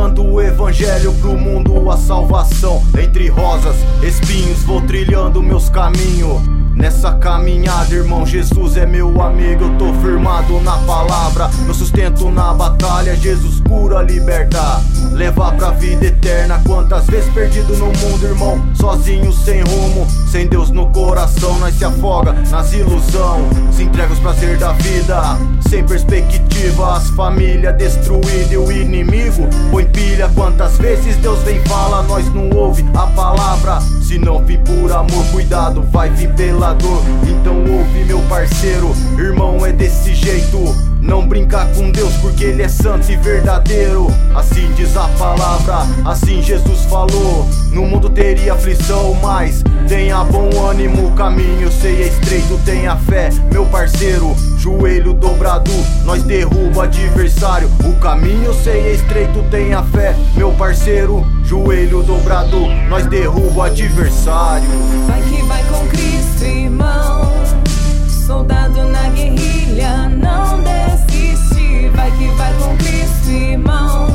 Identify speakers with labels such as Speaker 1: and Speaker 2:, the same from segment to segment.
Speaker 1: pregando o evangelho pro mundo, a salvação. Entre rosas, espinhos, vou trilhando meus caminhos. Nessa caminhada, irmão, Jesus é meu amigo. Eu tô firmado na palavra, meu sustento na batalha. Jesus cura, liberta, leva pra vida eterna. Quantas vezes perdido no mundo, irmão, sozinho, sem rumo, sem Deus no coração. Nós se afoga nas ilusão, se entrega aos prazeres da vida, sem perspectiva. As famílias destruídas e o inimigo põe pilha. Quantas vezes Deus vem fala, nós não ouve a palavra. Se não vir por amor, cuidado, vai vir pela dor. Então ouve, meu parceiro, irmão, é desse jeito. Não brinca com Deus, porque Ele é santo e verdadeiro. Assim diz a palavra, assim Jesus falou. No mundo teria aflição, mas tenha bom ânimo. O caminho eu sei é estreito, tenha fé, meu parceiro. Joelho dobrado, nós derruba adversário. O caminho eu sei é estreito, tenha fé, meu parceiro. Joelho dobrado, nós derruba adversário.
Speaker 2: Vai que vai com Cristo, irmão. Soldado na guerrilha, não desiste. Vai que vai com Cristo, irmão.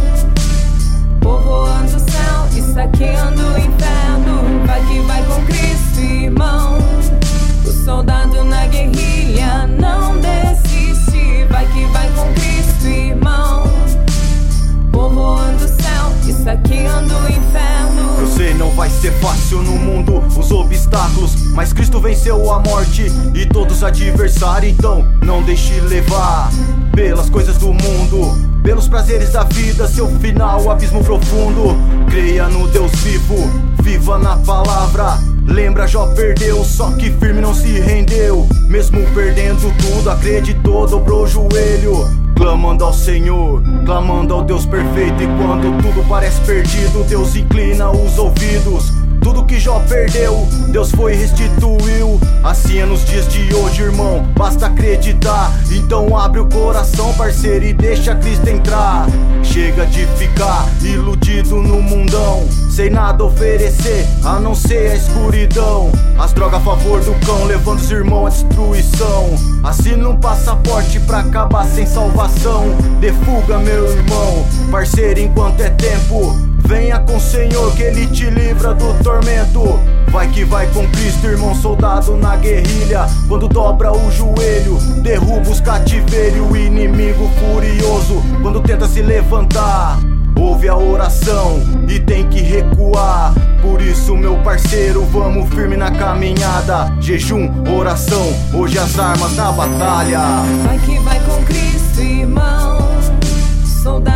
Speaker 2: Povoando o céu e saqueando o inferno. Vai que vai com Cristo, irmão. O soldado na guerrilha, não desiste. Vai que vai com Cristo, irmão. Povoando o céu e saqueando o inferno.
Speaker 1: Eu sei, não vai ser fácil no mundo os obstáculos, mas Cristo venceu a morte e todos os adversários. Então não deixe levar pelas coisas do mundo, pelos prazeres da vida, seu final, abismo profundo. Creia no Deus vivo, viva na palavra. Lembra, Jó perdeu, só que firme não se rendeu. Mesmo perdendo tudo, acreditou, dobrou o joelho, clamando ao Senhor, clamando ao Deus perfeito. E quando tudo parece perdido, Deus inclina os ouvidos. Tudo que Jó perdeu, Deus foi e restituiu. Assim é nos dias de hoje, irmão, basta acreditar. Então abre o coração, parceiro, e deixa Cristo entrar. Chega de ficar iludido no mundão, sem nada oferecer, a não ser a escuridão. As drogas a favor do cão, levando os irmãos à destruição. Assina um passaporte pra acabar sem salvação. Dê fuga, meu irmão, parceiro, enquanto é tempo. Venha com o Senhor que Ele te livra do tormento. Vai que vai com Cristo, irmão, soldado na guerrilha. Quando dobra o joelho, derruba os cativeiros. O inimigo furioso, quando tenta se levantar, ouve a oração e tem que recuar. Por isso, meu parceiro, vamos firme na caminhada. Jejum, oração, hoje as armas na batalha.
Speaker 2: Vai que vai com Cristo, irmão. Soldado